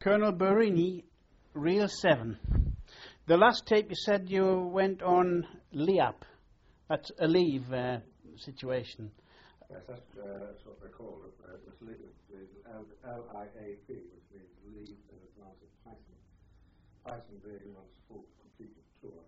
Colonel Barini, Reel 7. The last tape you said you went on LIAP. That's a leave situation. Yes, that's what they call it. It's LIAP, which means Leave in Advance of Python. Python being one's full completed tour.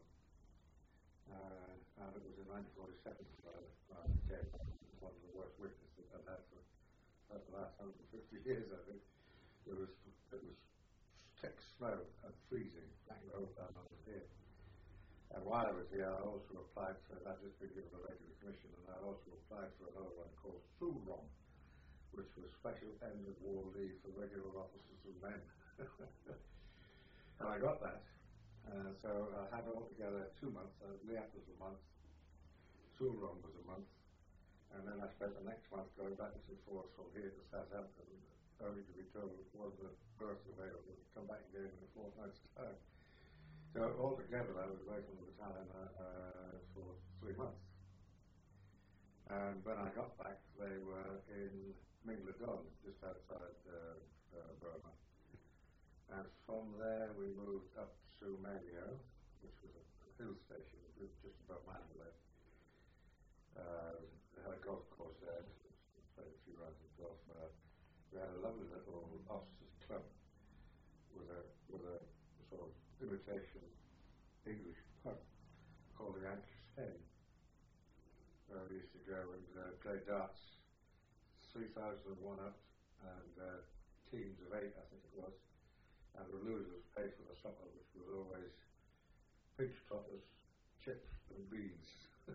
And it was in 1947 I became one of the worst witnesses I've had for the last 150 years, I think. It was thick snow and freezing, bang the whole time I was here. And while I was here, I also applied for, I'd just been given a regular commission, and I also applied for another one called SUROM, which was Special End of War Leave for regular officers and men. And I got that. So I had altogether 2 months. LIAP was a month, SUROM was a month, and then I spent the next month going back and forth from here to Southampton, only to be told it wasn't a berth available to come back again in a fortnight's time. So altogether I was away from the battalion for 3 months. And when I got back, they were in Mingladon, just outside Burma. And from there we moved up to Manio, which was a hill station just above Mandalay. They had a golf course there, played a few rounds of golf. We had a lovely little officers' club with a sort of imitation English pub called the Anxious Hen. Where we used to go and play darts, 3,001 up, and teams of 8, I think it was. And the losers paid for the supper, which was always pinch trotters, chips, and beans.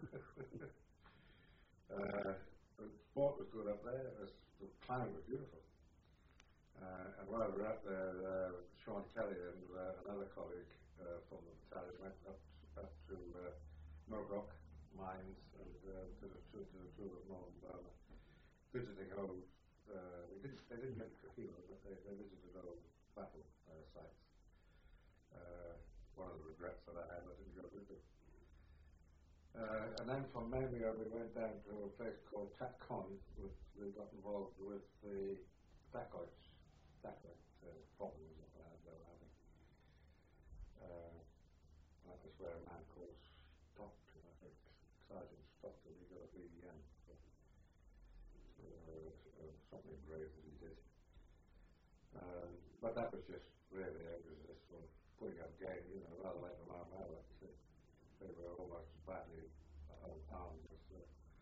The sport was good up there. The climate was beautiful. And while we were up there, Sean Kelly and another colleague from the battalion went up to Mogok mines and to the tour of Northern Burma, visiting old. They didn't get to Kohima, but they visited old battle sites. One of the regrets that I had, I didn't go with them. And then from Manio we went down to a place called Tatkon, which we got involved with the dacoit problems that they were having. That was where a man called Stockton, I think, Sergeant Stockton, he got a BEM for something brave that he did. But that was just really, it was just sort of putting up game, rather like the Marmara. They were almost as badly armed as the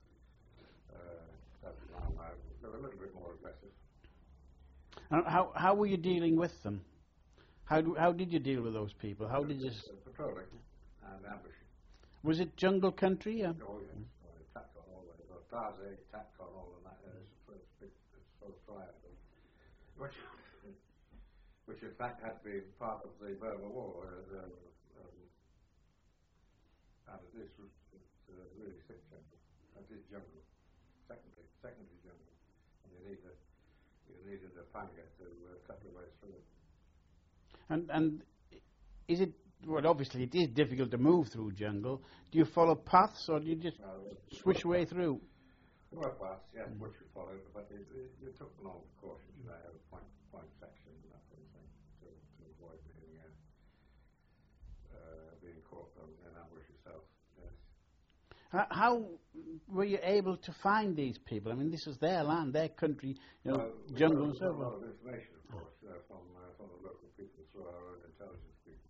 Marmara. They were a little bit more aggressive. How were you dealing with them? How did you deal with those people? How did you... Patrolling and ambushing. Was it jungle country? Oh, yes. Tatkon all the way. Tarzay, Tatkon, all of that. It's sort of triangle. Which in fact had been part of the Burma War. And this was really thick jungle. That is jungle. Secondary jungle. And you needed a panga to cut your way through it. And is it, well, obviously it is difficult to move through jungle. Do you follow paths or do you just switch way through? There were paths, yes, which we followed, but you took long precautions. You had a point section and that sort of thing to avoid being caught in ambush yourself. Yes. How were you able to find these people? I mean, this is their land, their country, jungle and so on. We got a lot of information, of course, from the local people through our own intelligence people.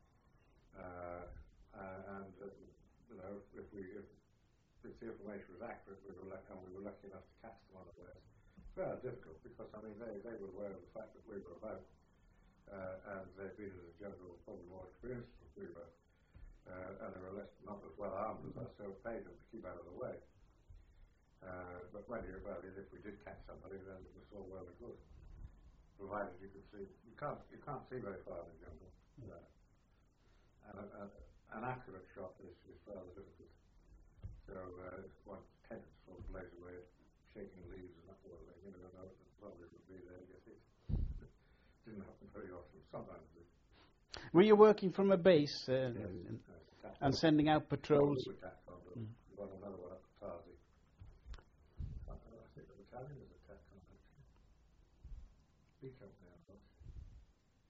If the information was accurate, we were lucky enough to catch them unawares. It's very difficult because, I mean, they were aware of the fact that we were about, and they'd been in the jungle probably more experienced than we were. And they were not as well armed as us, so it paid them to keep out of the way. But if we did catch somebody, then it was all well and good. Provided you could see, you can't see very far in the jungle. And an accurate shot is rather difficult. So one tends to sort of blaze away, shaking leaves and that sort of thing. Probably would be there and get hit. Didn't happen very often. Sometimes it did. Were you working from a base Yes, and sending out patrols? We got another one up at Tarzay. I think the battalion was at Tatkon, actually. B company, I thought.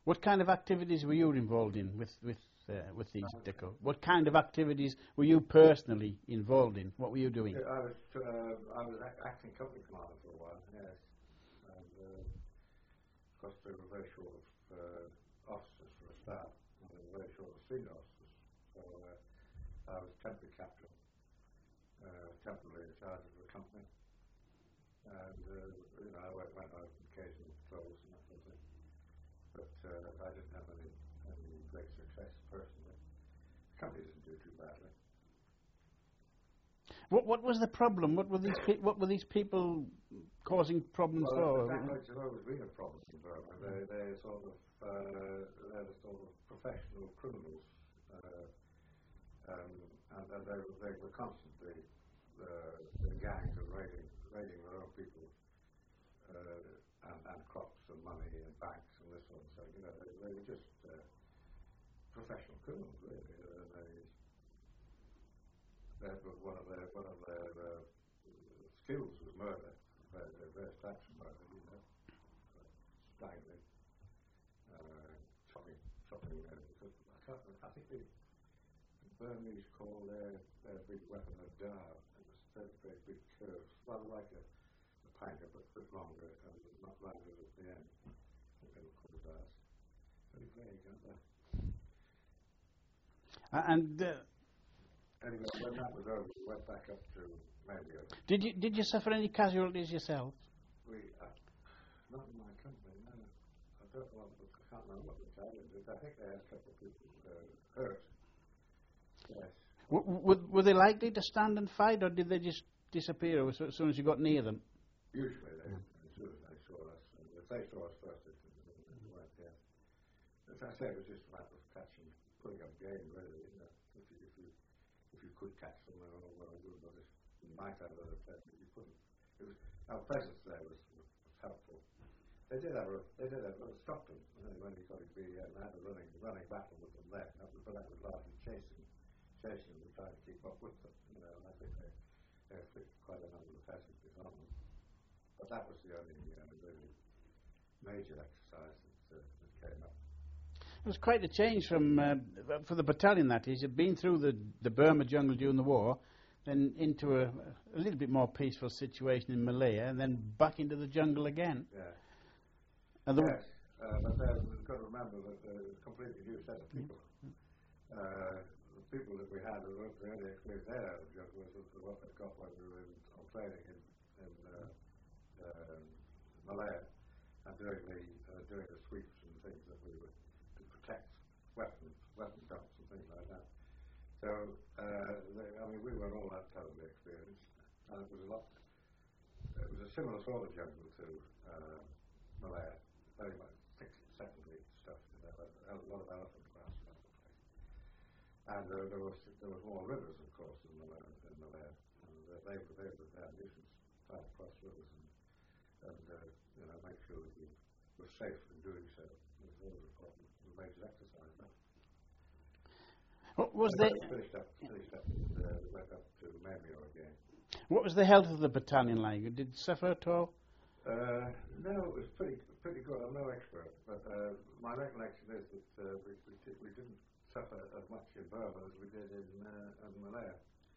What kind of activities were you involved in with these Deco? What kind of activities were you personally involved in? What were you doing? Yeah, I was acting company commander for a while, yes. And of course they were very short of officers for a start, and they were very short of senior officers. So I was temporary captain, temporarily in charge of the company. And I went out occasional patrols and that sort of thing. But I didn't have any great success personally. The company didn't do too badly. What was the problem? What were these people causing problems for? The Blacklights have always been a problem in Burma. They're the sort of professional criminals, and they were constantly the gangs and raiding their own people, and crops and money and banks and this one. So they were just professional criminals, really. One of their skills was murder, various types of murder, strangling, chopping. I think the Burmese call their big weapon a dar. It was very, very big curves, rather like a panga, but a bit longer and not rounded at the end. I think they were called dars. Very vague, aren't they? Anyway, when that was over, we went back up to Mabio. Did you suffer any casualties yourself? Not in my company, no. I can't remember what the Italians did. I think they had a couple of people hurt. Yes. Were they likely to stand and fight, or did they just disappear as soon as you got near them? Usually, as soon as they saw us. And if they saw us first, they weren't there. As I say, it was just a matter of putting up game, really. If you could catch them, well, good, but you might have other tests, but you couldn't. Our presence there was helpful. They did have Stockton, when he got his BEM, they had a running battle with them there, but that was largely chasing them and trying to keep up with them, and I think they inflicted quite a number of casualties on them. But that was the only really major exercise that came up. It was quite a change for the battalion, that is. You'd been through the Burma jungle during the war, then into a little bit more peaceful situation in Malaya, and then back into the jungle again. Yeah. And yes, but we've got to remember that it's a completely new set of people. The people that we had who were the only experience they had of the jungle was what they got when we were on training in Malaya and doing the sweeps and things that we were to protect weapon dumps and things like that. So we weren't all that totally experienced, and it was a similar sort of jungle to Malaya, very much secondary stuff. A lot of elephant grass and that sort of place. And there was more rivers, of course, in Malaya, and they had missions trying to cross rivers and make sure that you were safe in doing so. It was always a problem, a major exercise. What was the finished up and went up to Mabio again. What was the health of the battalion like? Did it suffer at all? No, it was pretty good. I'm no expert, but my recollection is that we didn't suffer as much in Burma as we did in Malaya.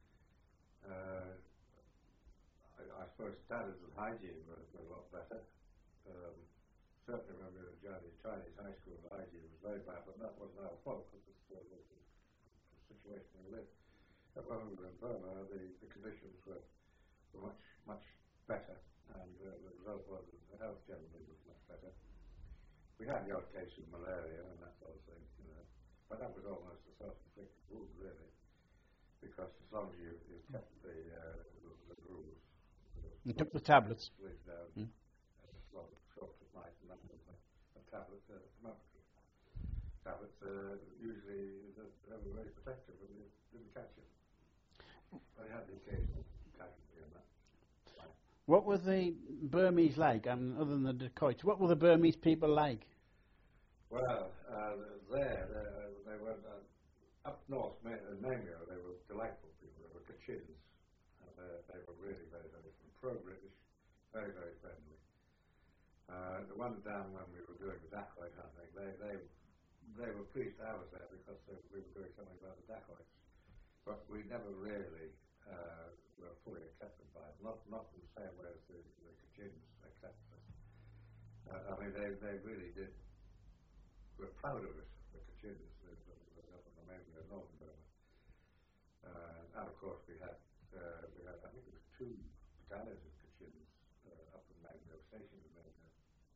I suppose standards of hygiene were a lot better. Certainly when we were joining Chinese high school, the hygiene was very bad, but that wasn't our fault. It was the situation we lived. But when we were in Burma, the conditions were much better, and the result was that the health generally was much better. We had the odd case of malaria and that sort of thing, but that was almost a self-inflicted wound, really, because as long as you kept the rules, you took the tablets. Down, short at night, and that was a tablet, tablets usually they were very protective and you didn't catch it. But I had the occasional casualty in that. What were the Burmese like, other than the dacoits? What were the Burmese people like? Well, they were up north in Mabio. They were delightful people. They were Kachins. They were really very, very pro-British, very, very friendly. The ones down when we were doing the dacoit hunting, they were pleased to have us there because we were doing something about the dacoits. But we never really were fully accepted by them, not in the same way as the Kachins accepted us. I mean, they really did. We're proud of it, the Kachins, the mainly in northern Burma. And of course we had, I think it was 2 battalions of Kachins up in Magno, stationed in Magno.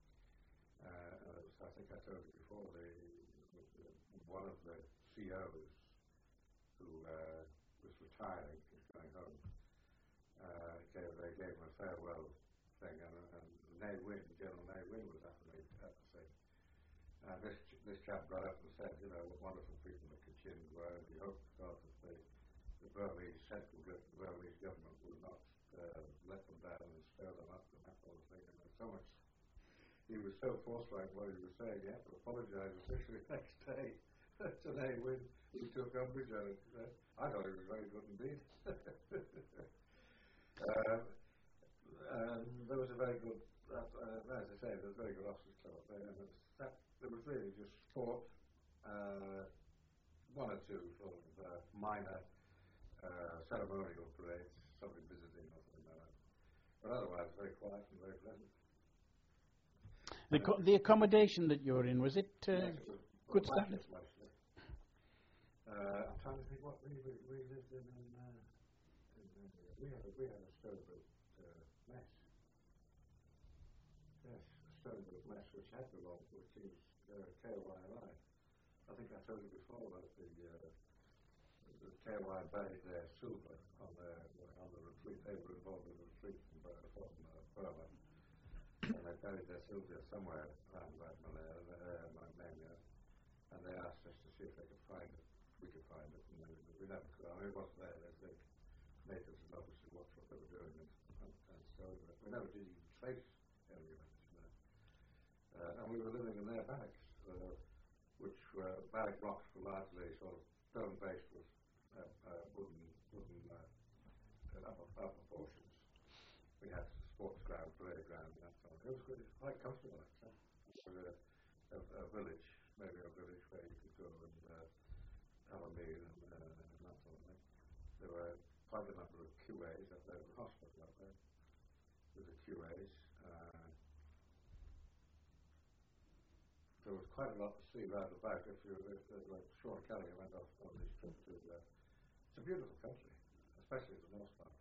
I think I told you before, one of the COs who was retiring, was going home, they gave him a farewell thing, and General Nay Win was at the scene. And this chap got up and said, you know, what wonderful people the Kachin were, and he hoped God that the Burmese government would not let them down and stir them up and that sort of thing. And so much, he was so forthright what he was saying, he had to apologise officially the next day to Nay Win, who took umbrage on it. I thought he was very good indeed. There was a very good, as I say, there was a very good officers' club up there, and there was really just sport, 1 or 2 sort of minor ceremonial parades, somebody visiting or something like that. But otherwise, very quiet and very pleasant. The accommodation that you were in, was it yes, it was good standard? Mostly. I'm trying to think what we lived in. We had a Sternberg mess. Yes, a Sternberg mess which had belonged, which is KYLI. I think I told you before about the KY buried their silver on the retreat. They were involved in the retreat from Burma, and they buried their silver somewhere around about Mania, and they asked us to see if they could find it. We could find it, and we never could. I mean, it wasn't there. The natives had obviously watched what they were doing and so we never did even trace any of it. And we were living in their barracks, which were barrack blocks were largely sort of stone-based with wooden upper portions. We had sports ground, parade ground, and that sort of thing. It was quite comfortable, actually. It was a village, maybe a village where you could go and have a meal and that sort of thing. There were quite a number of QAs up there, the hospital up there, with the QAs. There was quite a lot to see round the back. If like Sean Kelly went off on this trip to, it's a beautiful country, especially the north part.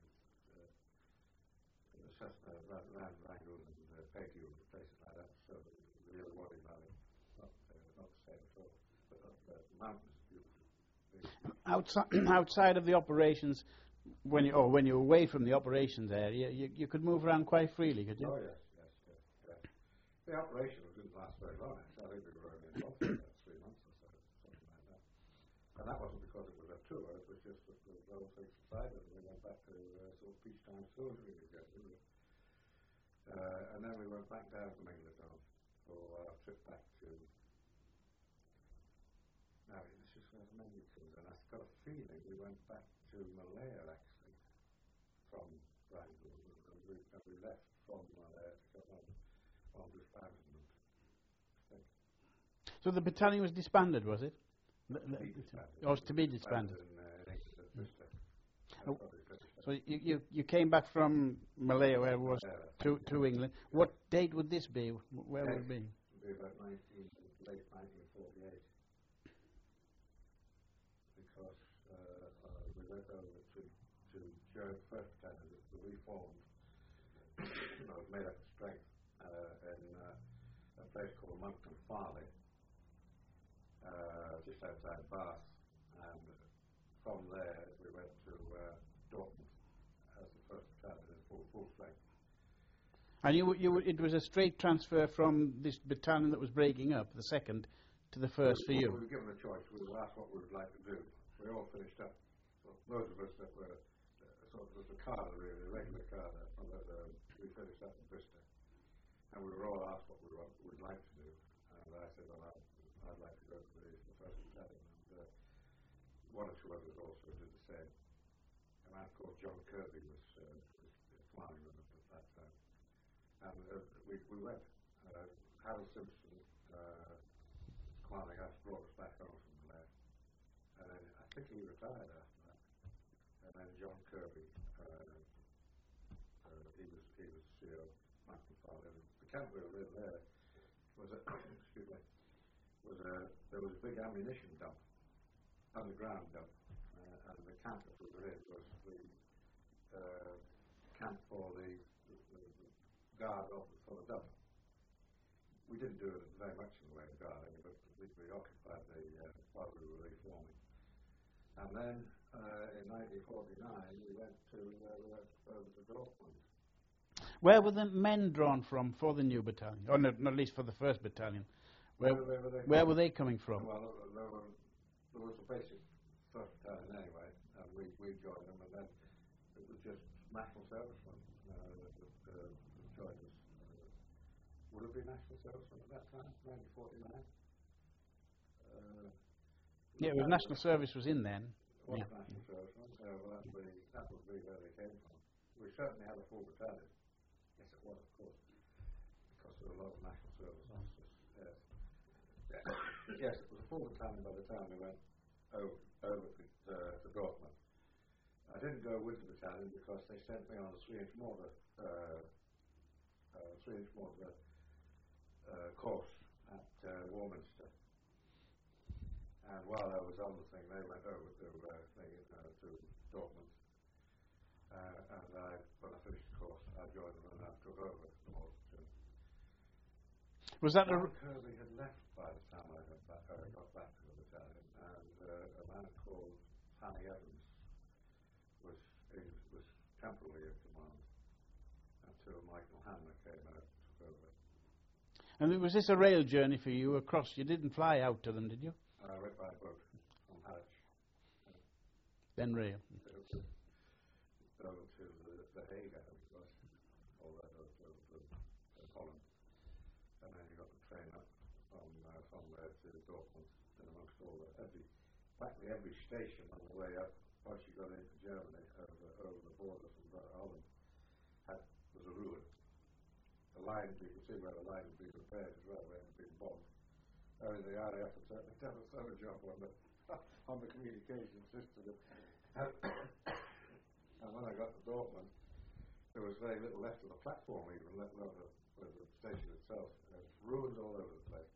Around Rangoon and Pegu and places like that. So the Irrawaddy Valley, not the same at all. But the mountains are beautiful. Outside of the operations, when you were away from the operations area, you could move around quite freely, could you? Oh yes. The operations didn't last very long. Actually, I think we were only involved for about 3 months or so, something like that. And that wasn't because it was a tour; it was just that the whole thing subsided, and we went back to sort of peacetime soldiering again. And then we went back down to Mingleton for our trip back to. Now, this is where the memory comes in. I've got a feeling we went back to Malaya actually from Rangoon, and we left from Malaya to come on disbandment. I think. So the battalion was disbanded, was it? It was to be disbanded. In So you came back from Malaya, where it was, to England. What date would this be? Where would it be? It would be about late 1948. Because we went over to Joe First Battalion, the reformed, made up of strength in a place called Moncton Farley, just outside Bath, and from there we went to Dortmund as the First Battalion in full strength. And it was a straight transfer from this battalion that was breaking up, the second, to the first for you? We were given a choice. We were asked what we would like to do. We all finished up. So those of us that were sort of the cadre, really, the regular cadre, we finished up in Bristol. And we were all asked what we would like to do. And I said, well, I'd like to go to the First Battalion. And 1 or 2 others also did the same. A man called John Kirby was commanding them at that time. And we we went. Harold Simpson, commanding us, brought us back home from there. And then I think he retired after that. And then John Kirby, he was CEO of Macmillan. The camp we were in there was a excuse me, there was a big ammunition dump, underground dump, and the camp that we were in was the camp for the guard for the dump. We didn't do very much in the way of guarding, but we occupied while we were reforming. And then in 1949 we went over to Dortmund. Where were the men drawn from for the new battalion? Or not at least for the 1st Battalion? Where were they coming from? Well, there was a basic 1st Battalion anyway, and we joined them, and then it was just national servicemen that joined us. Would it be national servicemen at that time, 1949? Yeah, well, national service was in then. It was national servicemen. Well, that would be where they came from. We certainly had a full battalion. Yes, it was, of course, because there were a lot of national service officers. Yes, it was a full battalion by the time we went over to Dortmund. I didn't go with the battalion because they sent me on a 3-inch mortar course at Warminster. And while I was on the thing, they went over to Dortmund. And when I finished the course, I joined them and I took over the mortar. Was that John Kirby had left by the time I got back to the battalion, and a man called Fanny Evans was temporarily in command until Michael Hamner came out and took over. And was this a rail journey for you across? You didn't fly out to them, did you? I went by boat from Harwich. Then rail. Over to the Hague, I think it was, or over to Holland. And then you got the train up from there to Dortmund, and amongst all practically every station on the way up, once you got into Germany, over the border from Holland, was a ruin. The line, you could see where the line had been repaired as well, where it had been bombed. I mean, the RAF had certainly done a thorough job on the communication system. And when I got to Dortmund, there was very little left of the platform, even let alone the station itself. Ruins all over the place.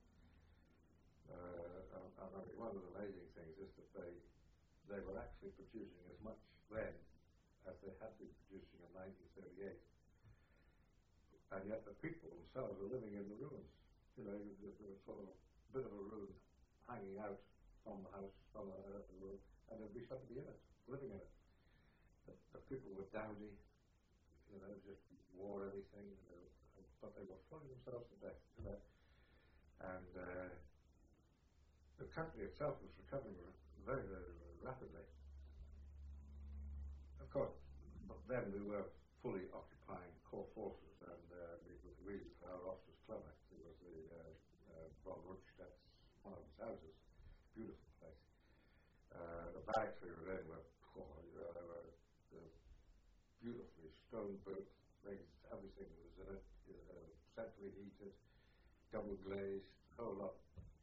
And I mean, one of the amazing things is that they were actually producing as much then as they had been producing in 1938. And yet the people themselves were living in the ruins. You know, there was sort of a bit of a ruin hanging out from the house, from the room, and there'd be somebody in it, living in it. The people were dowdy, you know, just wore everything, but they were flogging themselves to death. You know? And the country itself was recovering very, very rapidly. Of course, but then we were fully occupying core forces, and our Ross was clever. It was the von Rundstedt's, one of his houses, beautiful place. The barracks we were in were beautifully stone built things, everything was in it, centrally heated, double glazed, the whole lot.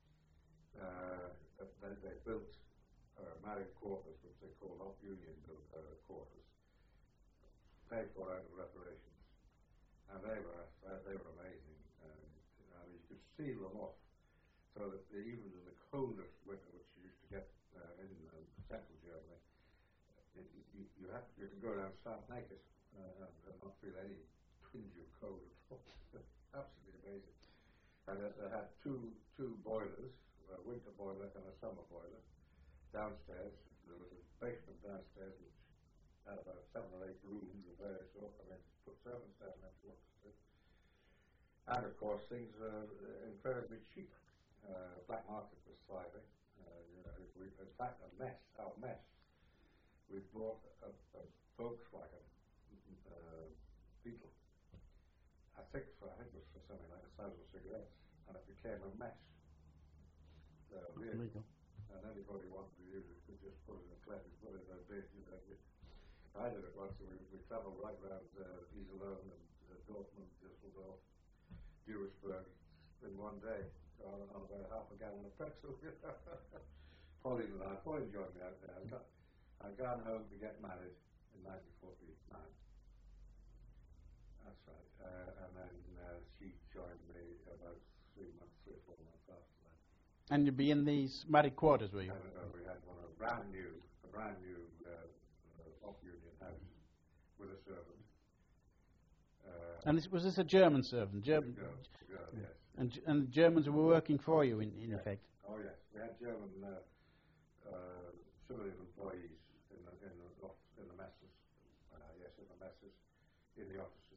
They built married quarters, which they called off-union quarters, paid for out of reparations, and they were amazing. I mean, you could seal them off, so that even in the coldest winter, which you used to get in central Germany, you can go around stark naked and not feel any twinge of cold at all. Absolutely amazing. And they had two boilers, a winter boiler and a summer boiler. Downstairs, there was a basement downstairs which had about 7 or 8 rooms of various sorts. I mean, put servants down there to what to do. And of course, things were incredibly cheap. Black market was thriving. In fact, our mess. We bought a Volkswagen Beetle. I think it was for something like 1,000 cigarettes, and it became a mess. Vehicle. And anybody wanted to use it could just put it in a clip and put it in a bin. You know. I did it once, and we travelled right around Iserlohn and Dortmund, Düsseldorf, Duisburg in one day on about half a gallon of petrol. Pauline and I, Pauline joined me out there. I'd gone home to get married in 1949. That's right. And then she joined me about 3 or 4 months after that. And you'd be in these married quarters, were you? And we had a brand new off-union house with a servant. And was this a German servant? Girl, yes. And the Germans were working for you, in effect? Oh, yes. We had German civilian employees in the messes. Yes, in the messes, in the offices.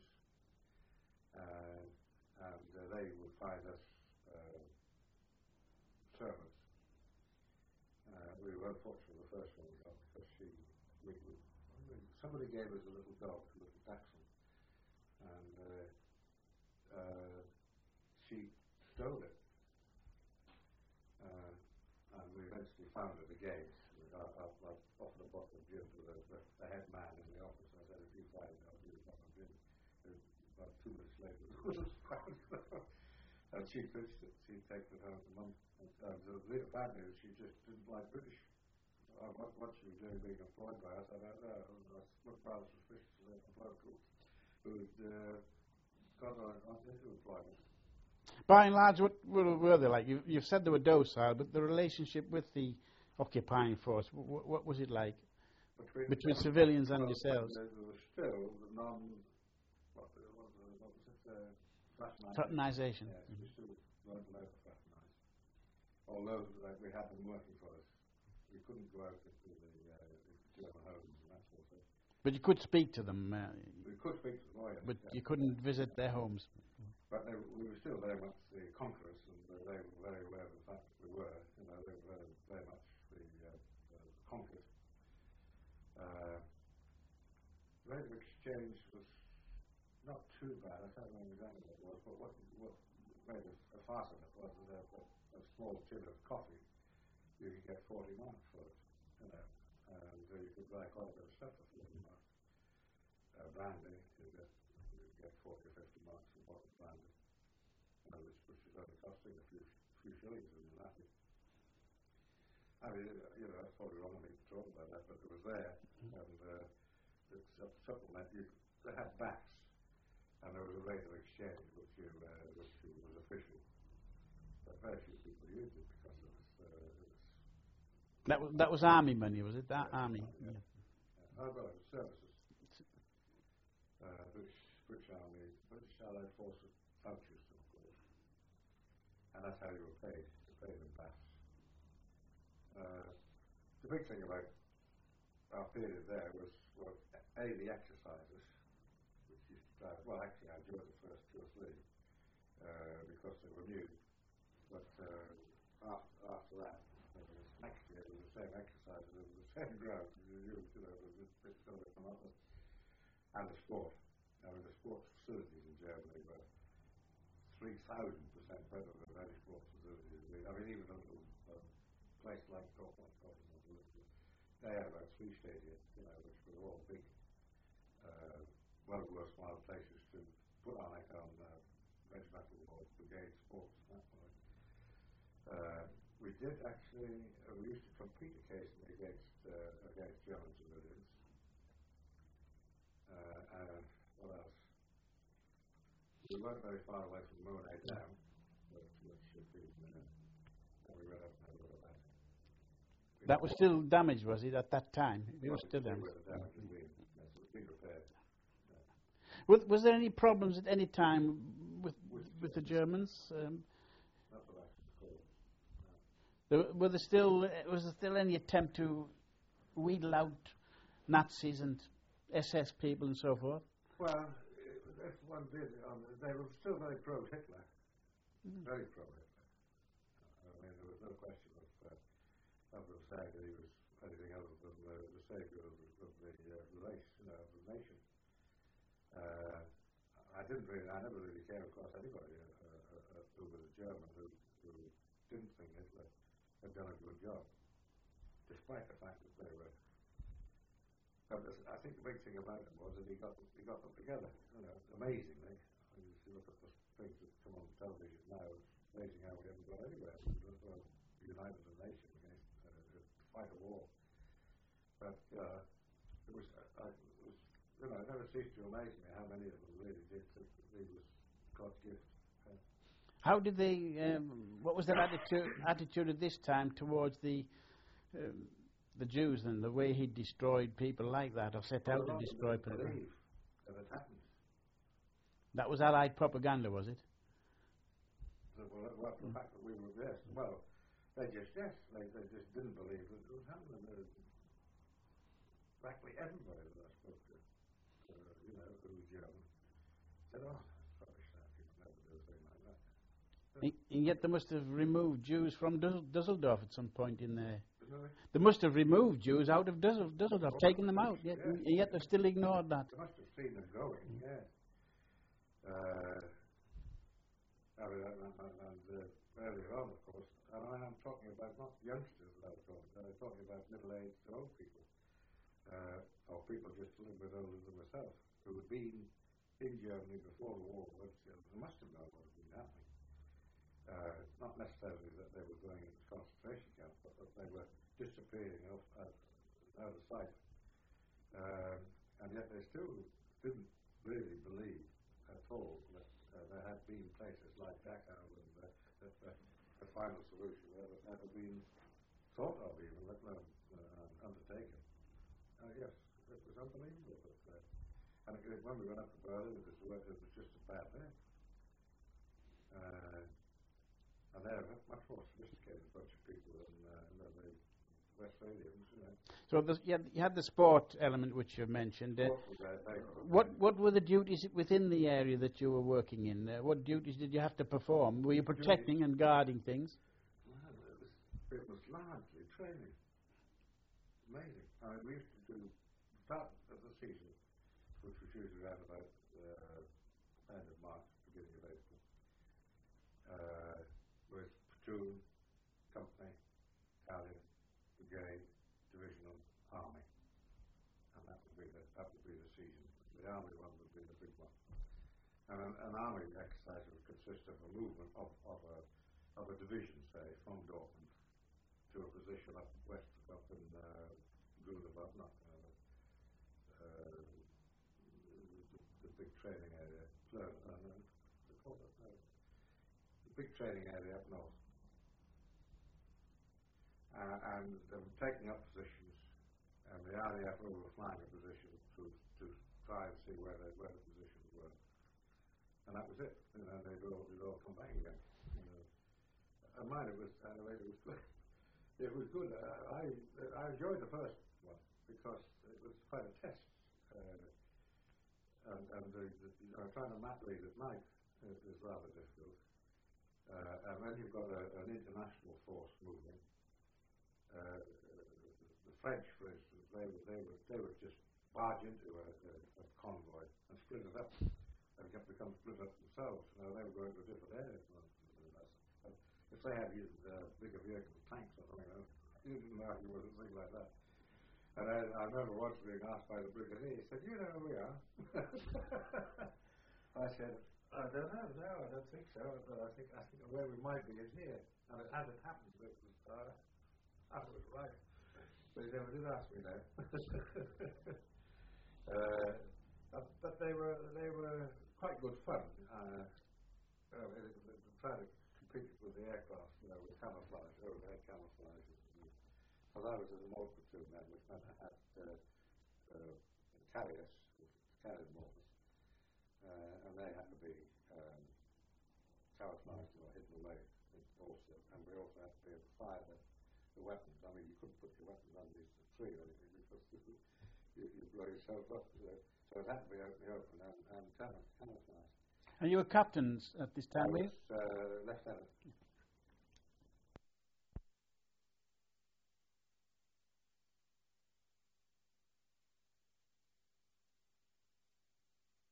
And they would find us servants. We were unfortunate the first one we got because somebody gave us a little dog, a little dachshund, and she stole it. And we eventually found it again. I offered a bottle of gin to the head man in the office. I said, if you find it, I'll give you a bottle of gin. About 2 minutes later, it was found. And she fixed it. She'd taken it home to Mum. And the bad news, she just didn't like British. What she was doing being employed by us, I don't know. I looked rather suspicious of the locals who'd got on into employment. By and large, what were they like? You've said they were docile, but the relationship with the occupying force, what was it like? Between civilians and yourselves? There was still the what was it? Fraternization. Yes, we still weren't allowed to fraternize. Although we had them working for us. We couldn't go out into the German homes and that sort of thing. But you could speak to them. We could speak to them, but you couldn't visit their homes. But we were still very much the conquerors, and they were very aware of the fact that we were. They were very much the conquered. The rate of exchange was not too bad. I can't remember exactly what it was, but what made a farce of it was that a small tin of coffee, you could get 40 marks for it, and you could buy quite a bit of stuff for 40 marks. Brandy, you get 40 or 50 marks for a bottle of brandy, which is only costing a few shillings when you're happy. I mean, that's probably wrong of me to talk about that, but it was there, and the supplement, they had backs, and there was a rate of exchange which was official. But very few people used it because it was. That was army money, was it? That army. Yeah. Well, it was services. British Army, British Allied Forces vouchers, of course, and that's how you were paid. You were paid in baths. The big thing about our period there was the exercises, which used to drive. Well, actually, I enjoyed the first 2 or 3 because they were new. But after that, next year it was the same exercises, it was the same ground. It was a bit sort of monotonous. And the sport. I mean, the sports facilities in Germany were 3,000% better than any sports facilities. I mean, even a little place like Dortmund, they had about 3 stadia, which were all big, well worthwhile places to put on regimental or brigade sports and that point. We did actually, we used to compete occasionally against German civilians. And what else? We weren't very far away from Monet Dam, which should be, and we went up and had a look at that. That was still damaged, was it, at that time? It was still damaged. The damage had been, yes, it was being repaired. Was there any problems at any time with the Germans? Not that I can recall. Was there still any attempt to wheedle out Nazis and SS people and so forth? Well, if one did, they were still very pro-Hitler. Very pro-Hitler. I mean, there was no question of them saying that he was anything other than the saviour of the race, of the nation. I never really came across anybody who was a German who didn't think Hitler had done a good job, despite the fact that they were. But I think the big thing about him was that he got them together. Amazingly, if you look at the things that come on television now. It's amazing how we haven't got anywhere. We're united as a nation against to fight a war. But it was, it never ceased to amaze me how many of them really did think that he was God's gift. How did they? What was their attitude at this time towards the Jews and the way he destroyed people like that, or set out to destroy people? Believe that it happened. That was Allied propaganda, was it? Well, the fact that we were there, well, they just just didn't believe that it was happening. Practically everybody that I spoke to, who was German, said, "Oh, rubbish that. People never do a thing like that." And yet they must have removed Jews from Dusseldorf at some point in there. They must have removed Jews out of Dusseldorf, taken them out, and yet they've still ignored that. They must have seen them going, yeah. And earlier on, of course, and I'm talking about not youngsters that I was talking about, I'm talking about middle-aged old people, or people just a little bit older than myself, who had been in Germany before the war. They must have known what had been happening. Not necessarily that they were going into concentration camps, but that they were disappearing out of sight. And yet they still didn't really believe at all that there had been places like Dachau and that the final solution had ever been thought of, even, let alone undertaken. Yes, it was unbelievable. But, and when we went up to Berlin, it was just as bad there. And they're a much more sophisticated bunch of people than the Westphalians, So you had the sport element which you mentioned. What were the duties within the area that you were working in? What duties did you have to perform? Were you protecting and guarding things? Well, it was largely training. Amazing. We used to start of the season, which was usually around about end of March, beginning of April, with platoon, company, battalion, brigade, divisional, army, and that would be the season. The army one would be the big one. And an army exercise would consist of a movement of a division, say, from Dortmund to a position up west, up in Grunewald, the big training area. The big training area up north. And taking up positions, and the RAF were flying a position to try and see where the positions were. And that was it. They'd all come back again. And mine, it was good. It was good. I enjoyed the first one because it was quite a test. And trying to map read at night is rather difficult. And then you've got an international force moving. The French, for instance, they would just barge into a convoy and split it up and become split up themselves. They were going to a different area. If they had bigger vehicles, tanks or something, you didn't argue with a thing like that. And I remember once being asked by the brigadier, he said, "You know who we are?" I said, "I don't know, no, I don't think so. But I think where we might be is here." And as it happened, I was right. But he never did ask me that. But they were quite good fun. Trying to compete with the aircraft, with camouflage, overhead camouflage. Because I was in the mortar platoon then, which meant I had carriers, carried mortars, and they had to be camouflaged or hidden away also. And we also had to be able to fire the weapons. I mean, you couldn't put your weapons underneath the tree or anything because you blow yourself up. So it had to be out in the open and camouflaged. And you were captains at this time, I was lieutenant.